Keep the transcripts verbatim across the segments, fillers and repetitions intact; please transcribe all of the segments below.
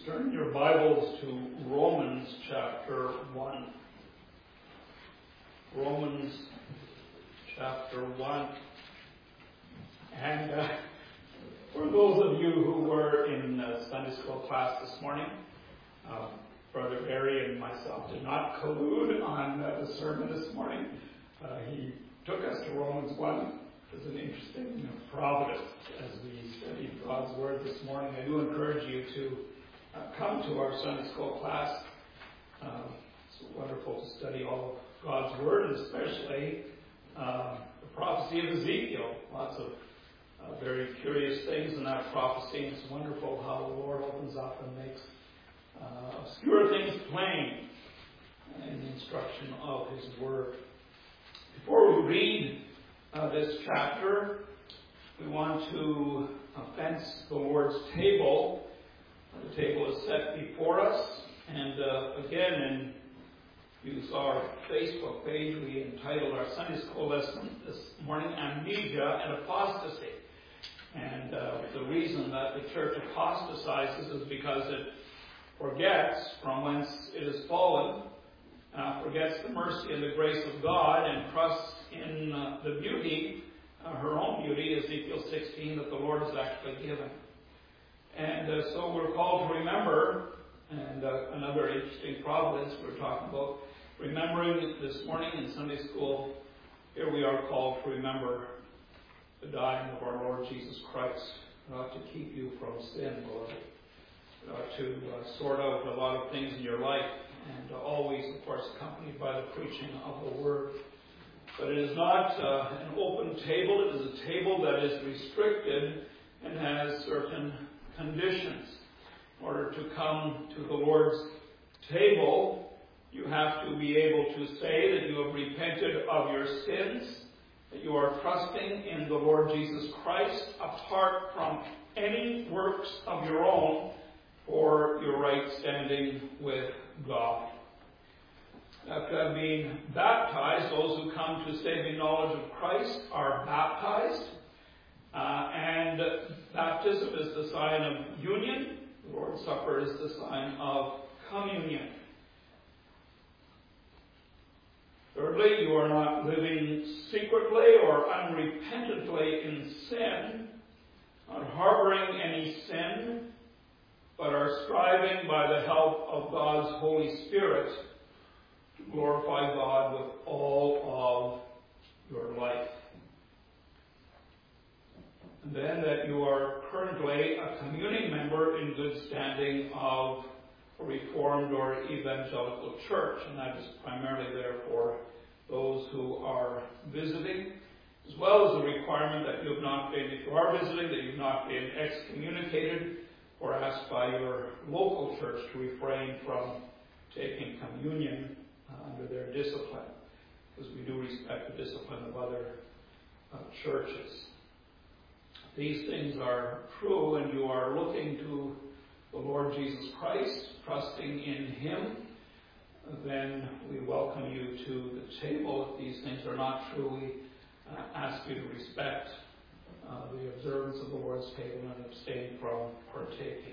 Turn your Bibles to Romans chapter one. Romans chapter one. And uh, for those of you who were in uh, Sunday school class this morning, uh, Brother Barry and myself did not collude on uh, the sermon this morning. Uh, he took us to Romans one. It was an interesting uh, providence as we studied God's Word this morning. I do encourage you to uh, come to our Sunday school class. Uh, it's wonderful to study all of God's Word, and especially uh, the prophecy of Ezekiel. Lots of uh, very curious things in that prophecy. It's wonderful how the Lord opens up and makes uh, obscure things plain in the instruction of His Word. Before we read Uh, this chapter, we want to uh, fence the Lord's table. The table is set before us, and uh, again, in you saw our Facebook page, we entitled our Sunday school lesson this morning, Amnesia and Apostasy. And uh, the reason that the church apostatizes is because it forgets from whence it has fallen, uh, forgets the mercy and the grace of God, and trusts in uh, the beauty, uh, her own beauty, Ezekiel sixteen, that the Lord has actually given. And uh, so we're called to remember, and uh, another interesting providence we're talking about, remembering this morning in Sunday school, here we are called to remember the dying of our Lord Jesus Christ. It ought to keep you from sin, Lord. It ought to uh, sort out a lot of things in your life, and uh, always, of course, accompanied by the preaching of the Word. But it is not uh, an open table. It is a table that is restricted and has certain conditions. In order to come to the Lord's table, you have to be able to say that you have repented of your sins, that you are trusting in the Lord Jesus Christ apart from any works of your own for your right standing with God. After being baptized, those who come to saving knowledge of Christ are baptized. Uh, and baptism is the sign of union. The Lord's Supper is the sign of communion. Thirdly, you are not living secretly or unrepentantly in sin, not harboring any sin, but are striving by the help of God's Holy Spirit to glorify God with all of your life. And then that you are currently a communing member in good standing of a Reformed or Evangelical church, and that is primarily there for those who are visiting, as well as the requirement that you have not been, if you are visiting, that you have not been excommunicated or asked by your local church to refrain from taking communion uh, under their discipline, because we do respect the discipline of other uh, churches. These things are true, and you are looking to the Lord Jesus Christ, trusting in Him, then we welcome you to the table. If these things are not true, we uh, ask you to respect uh, the observance of the Lord's table and abstain from partaking.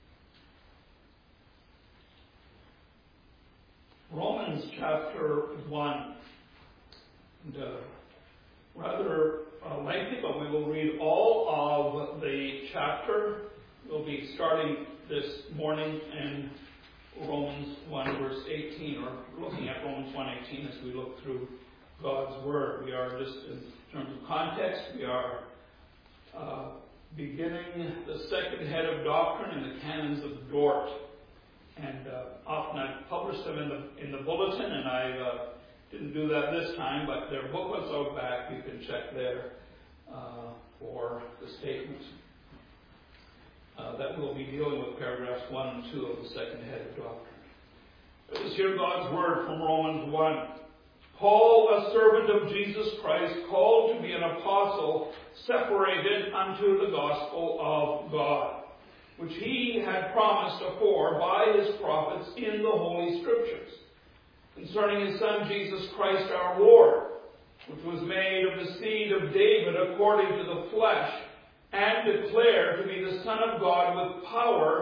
Romans chapter one. And, uh, rather uh, lengthy, but we will read all of the chapter. We'll be starting this morning in Romans one, verse eighteen, or looking at Romans one eighteen as we look through God's Word. We are just, in terms of context, we are uh, beginning the second head of doctrine in the canons of Dort. And uh, often I've published them in the in the bulletin, and I uh, didn't do that this time, but there are booklets out back. You can check there uh, for the statement. Uh, that we'll be dealing with paragraphs one and two of the second head of doctrine. Let us hear God's Word from Romans one. Paul, a servant of Jesus Christ, called to be an apostle, separated unto the gospel of God, which he had promised afore by his prophets in the Holy Scriptures, concerning his Son Jesus Christ our Lord, which was made of the seed of David according to the flesh, and declared to be the Son of God with power,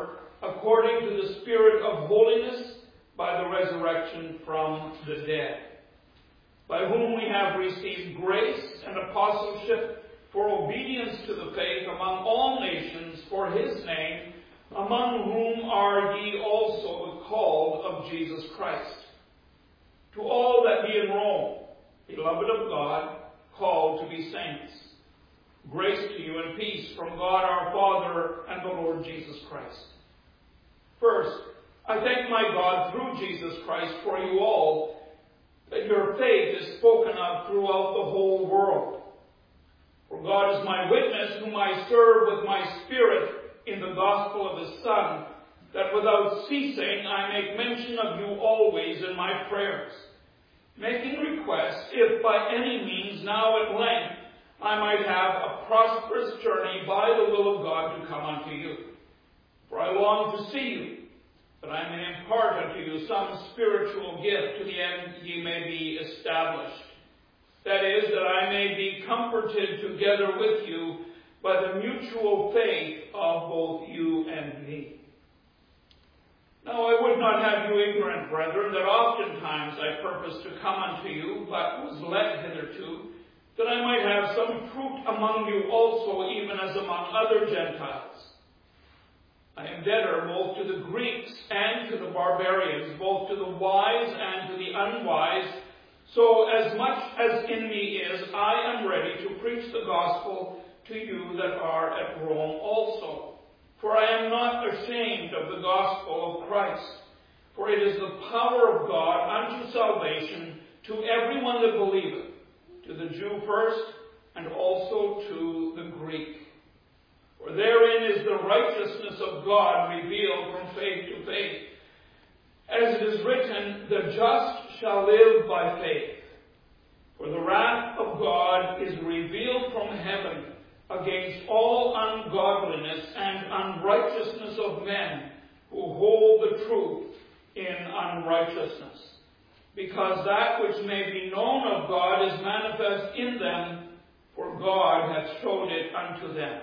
according to the Spirit of holiness, by the resurrection from the dead, by whom we have received grace and apostleship for obedience to the faith among all nations for his name, among whom are ye also the called of Jesus Christ. To all that be in Rome, beloved of God, called to be saints, grace to you and peace from God our Father and the Lord Jesus Christ. First, I thank my God through Jesus Christ for you all, that your faith is spoken of throughout the whole world. For God is my witness, whom I serve with my spirit in the gospel of his Son, that without ceasing I make mention of you always in my prayers, making request, if by any means now at length I might have a prosperous journey by the will of God to come unto you. For I long to see you, that I may impart unto you some spiritual gift to the end ye may be established. That is, that I may be comforted together with you by the mutual faith of both you and me. Now I would not have you ignorant, brethren, that oftentimes I purposed to come unto you, but was led hitherto, that I might have some fruit among you also, even as among other Gentiles. I am debtor both to the Greeks and to the barbarians, both to the wise and to the unwise. So as much as in me is, I am ready to preach the gospel to you that are at Rome also. For I am not ashamed of the gospel of Christ, for it is the power of God unto salvation to everyone that believeth, to the Jew first, and also to the Greek. For therein is the righteousness of God revealed from faith to faith. As it is written, the just shall live by faith. For the wrath of God is revealed from heaven against all ungodliness and unrighteousness of men who hold the truth in unrighteousness. Because that which may be known of God is manifest in them, for God hath showed it unto them.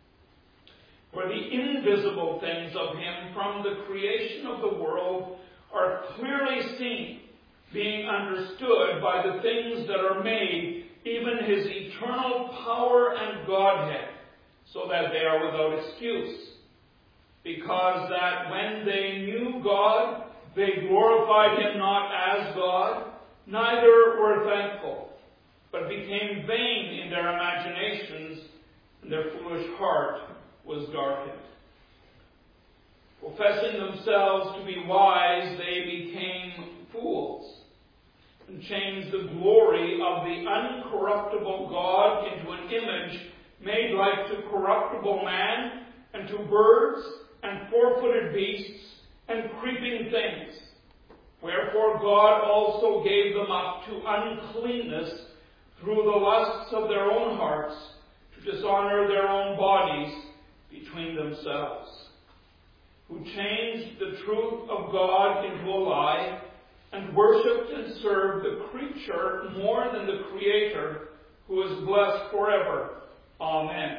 For the invisible things of him from the creation of the world are clearly seen, being understood by the things that are made, even his eternal power and Godhead, so that they are without excuse. Because that when they knew God, they glorified him not as God, neither were thankful, but became vain in their imaginations, and their foolish heart was darkened. Professing themselves to be wise, they became fools, and changed the glory of the uncorruptible God into an image made like to corruptible man, and to birds, and four-footed beasts, and creeping things. Wherefore God also gave them up to uncleanness through the lusts of their own hearts, to dishonor their own bodies between themselves, who changed the truth of God into a lie, and worshipped and served the creature more than the Creator, who is blessed forever. Amen.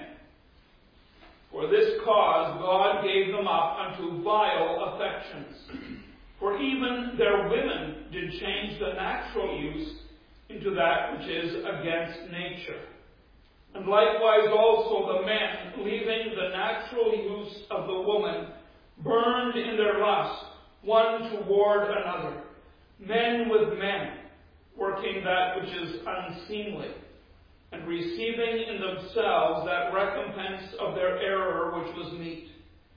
For this cause God gave them up unto vile affections. For even their women did change the natural use into that which is against nature. And likewise also the men, leaving the natural use of the woman, burned in their lust, one toward another, men with men, working that which is unseemly, and receiving in themselves that recompense of their error which was meet.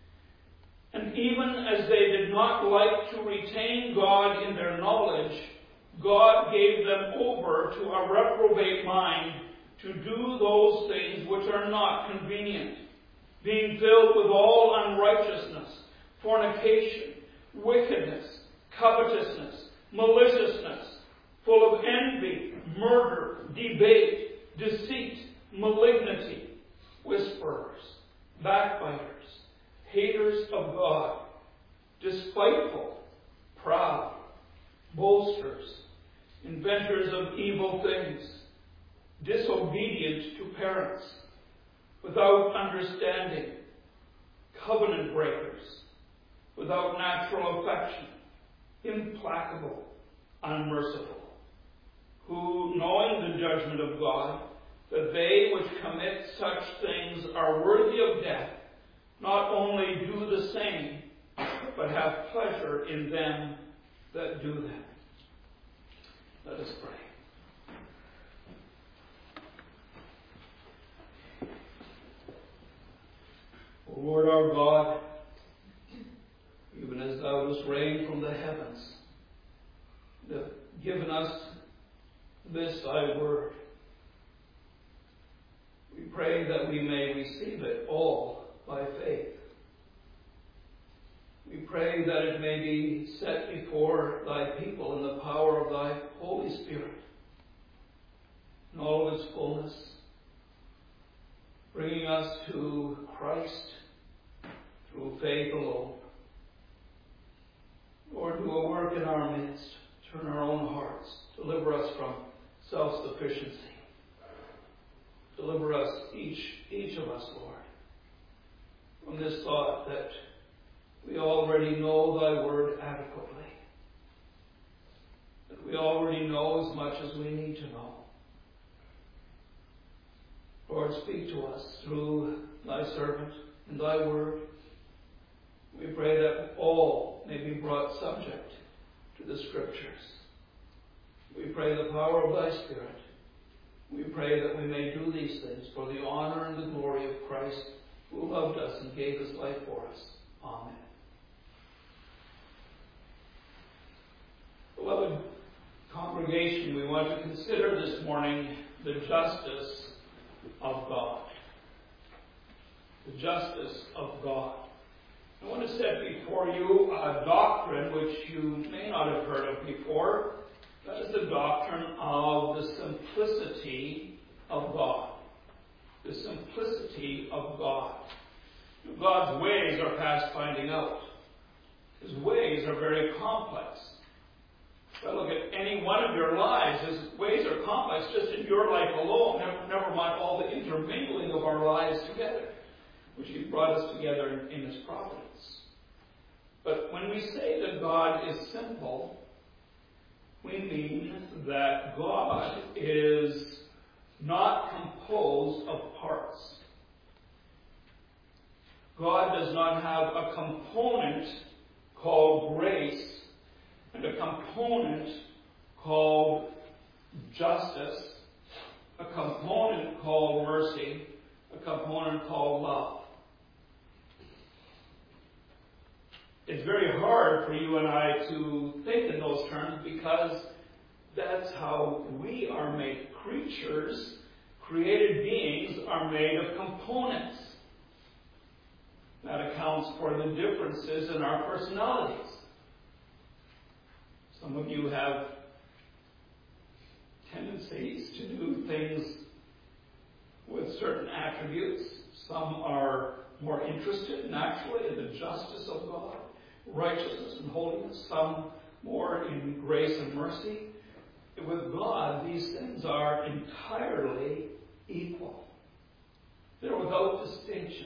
And even as they did not like to retain God in their knowledge, God gave them over to a reprobate mind to do those things which are not convenient, being filled with all unrighteousness, fornication, wickedness, covetousness, maliciousness, full of envy, murder, debate, deceit, malignity, whisperers, backbiters, haters of God, despiteful, proud, boasters, inventors of evil things, disobedient to parents, without understanding, covenant breakers, without natural affection, implacable, unmerciful, who, knowing the judgment of God, that they which commit such things are worthy of death, not only do the same, but have pleasure in them that do them. Let us pray. O Lord our God, even as thou dost rain from the heavens, and have given us this thy word, we pray that we may receive it all by faith. We pray that it may be set before thy people in the power of thy Holy Spirit, in all of its fullness, bringing us to Christ through faith alone. Lord, do a work in our midst. Turn our own hearts. Deliver us from self-sufficiency. Deliver us, each, each of us, Lord, from this thought that we already know thy word adequately. That we already know as much as we need to know. Lord, speak to us through thy servant and thy word. We pray that all may be brought subject to the Scriptures. We pray the power of thy Spirit. We pray that we may do these things for the honor and the glory of Christ, who loved us and gave his life for us. Amen. Beloved congregation, we want to consider this morning the justice of God. The justice of God. I want to set before you a doctrine which you may not have heard of before. That is the doctrine of the simplicity of God. The simplicity of God. God's ways are past finding out. His ways are very complex. If I look at any one of your lives, his ways are complex just in your life alone. Never, never mind all the intermingling of our lives together, which he brought us together in, in his providence. But when we say that God is simple, we mean that God is not composed of parts. God does not have a component called grace and a component called justice, a component called mercy, a component called love. It's very hard for you and I to think in those terms because that's how we are made. Creatures, created beings, are made of components. That accounts for the differences in our personalities. Some of you have tendencies to do things with certain attributes. Some are more interested naturally in the justice of God, righteousness and holiness. Some more in grace and mercy. With God, these things are entirely equal. They're without distinction.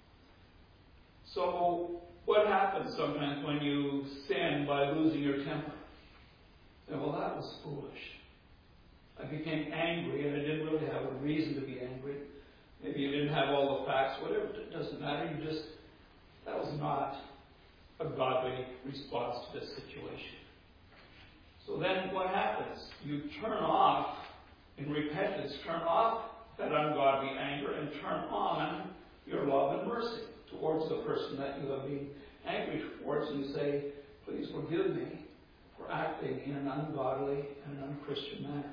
So, what happens sometimes when you sin by losing your temper? Say, well, that was foolish. I became angry and I didn't really have a reason to be angry. Maybe you didn't have all the facts, whatever. It doesn't matter. You just, that was not a godly response to this situation. So then what happens? You turn off, in repentance, turn off that ungodly anger and turn on your love and mercy towards the person that you have been angry towards, and you say, please forgive me for acting in an ungodly and an unchristian manner.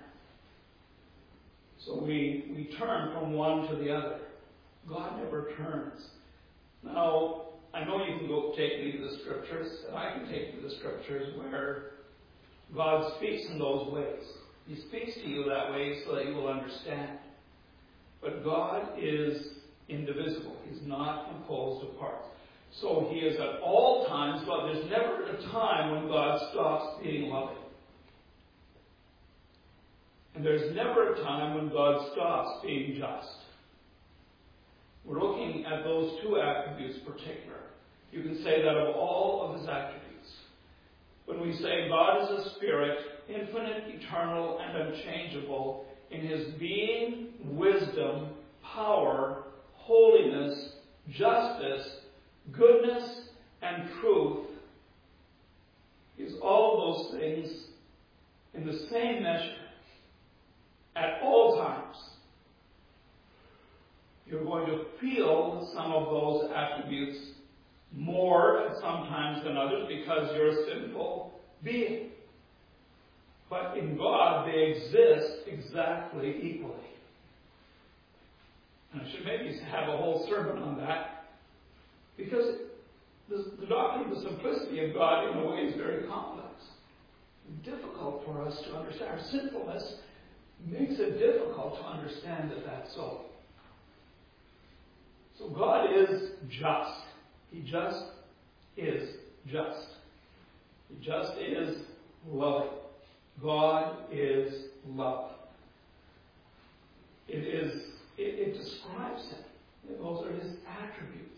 So we, we turn from one to the other. God never turns. Now, I know you can go take me to the Scriptures, and I can take you to the Scriptures where God speaks in those ways. He speaks to you that way so that you will understand. But God is indivisible. He's not composed of parts. So he is at all times loved. There's never a time when God stops being loving. And there's never a time when God stops being just. We're looking at those two attributes in particular. You can say that of all of his attributes. When we say God is a spirit, infinite, eternal, and unchangeable in his being, wisdom, power, holiness, justice, goodness, and truth, is all those things in the same measure at all times. You're going to feel some of those attributes more at some times than others because you're a sinful being. But in God, they exist exactly equally. And I should maybe have a whole sermon on that, because the, the doctrine of the simplicity of God, in a way, is very complex. It's difficult for us to understand. Our sinfulness makes it difficult to understand that that's so. So God is just. He just is just. He just is loving. God is love. It is. It, it describes him. Those are his attributes.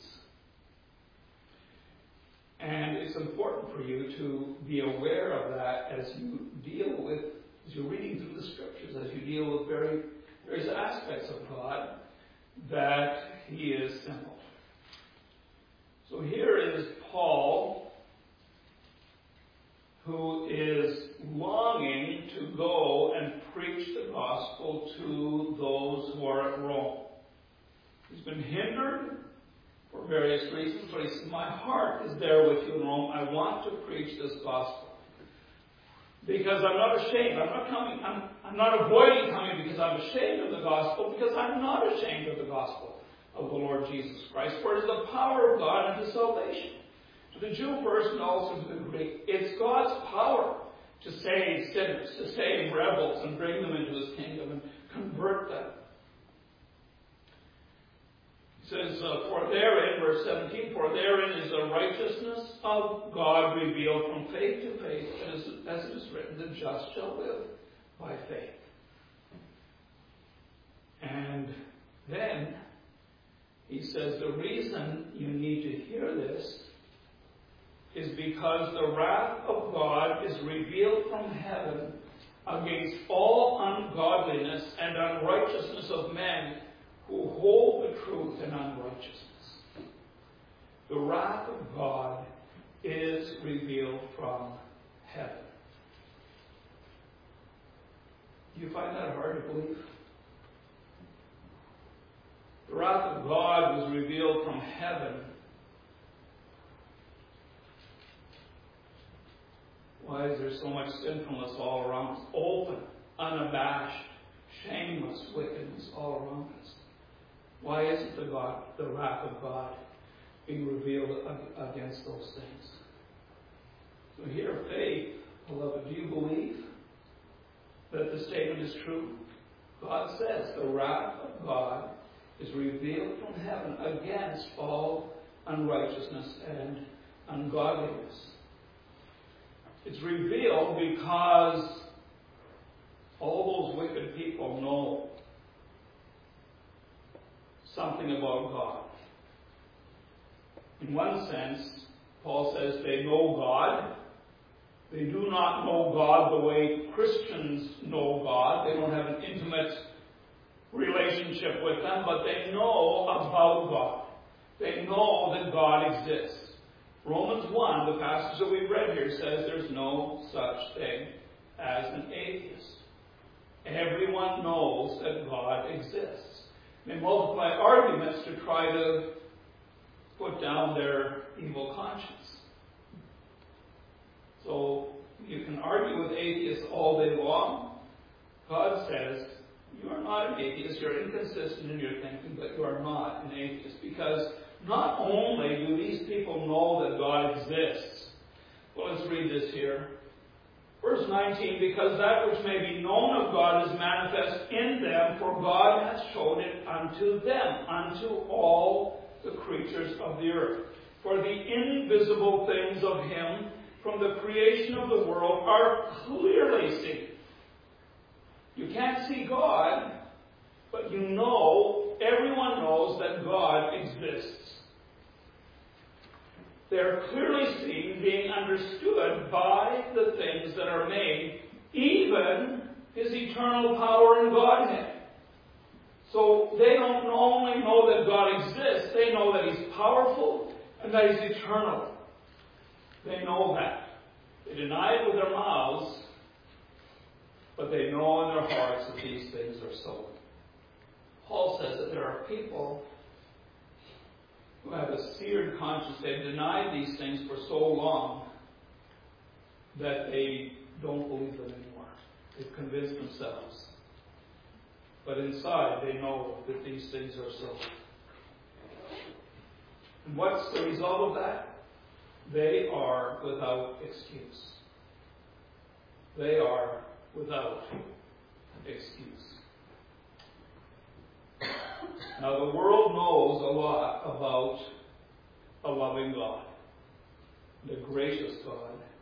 And it's important for you to be aware of that as you deal with, as you're reading through the scriptures, as you deal with very various aspects of God, that he is simple. So here is Paul, who is longing to go and preach the gospel to those who are at Rome. He's been hindered for various reasons, but he says, my heart is there with you in Rome. I want to preach this gospel. Because I'm not ashamed. I'm not coming, I'm, I'm not avoiding coming because I'm ashamed of the gospel, because I'm not ashamed of the gospel of the Lord Jesus Christ. For it is the power of God unto salvation, to the Jew first and also to the Greek. It's God's power to save sinners, to save rebels and bring them into his kingdom and convert them. He says, uh, for therein, verse seventeen, for therein is the righteousness of God revealed from faith to faith, as, as it is written, the just shall live by faith. And then he says the reason you need to hear this is because the wrath of God is revealed from heaven against all ungodliness and unrighteousness of men who hold the truth in unrighteousness. The wrath of God is revealed from heaven. Do you find that hard to believe? The wrath of God was revealed from heaven. Why is there so much sinfulness all around us? Open, unabashed, shameless wickedness all around us. Why isn't the God, the wrath of God being revealed against those things? So here, faith, beloved, do you believe that the statement is true? God says the wrath of God is revealed from heaven against all unrighteousness and ungodliness. It's revealed because all those wicked people know something about God. In one sense, Paul says they know God. They do not know God the way Christians know God. They don't have an intimate relationship with them, but they know about God. They know that God exists. Romans one, the passage that we've read here, says there's no such thing as an atheist. Everyone knows that God exists. They multiply arguments to try to put down their evil conscience. So you can argue with atheists all day long. God says, you are not an atheist. You're inconsistent in your thinking, but you are not an atheist. Because not only do these people know that God exists. Well, let's read this here. Verse nineteen, because that which may be known of God is manifest in them, for God hath showed it unto them, unto all the creatures of the earth. For the invisible things of him from the creation of the world are clearly seen. You can't see God, but you know, everyone knows that God exists. They're clearly seen being understood by the things that are made, even His eternal power and Godhead. So they don't only know that God exists, they know that He's powerful and that He's eternal. They know that. They deny it with their mouths, but they know in their hearts that these things are so. Paul says that there are people who have a seared conscience. They've denied these things for so long that they don't believe them anymore. They've convinced themselves. But inside, they know that these things are so. And what's the result of that? They are without excuse. They are without excuse. Now, the world knows a lot about a loving God, the gracious God,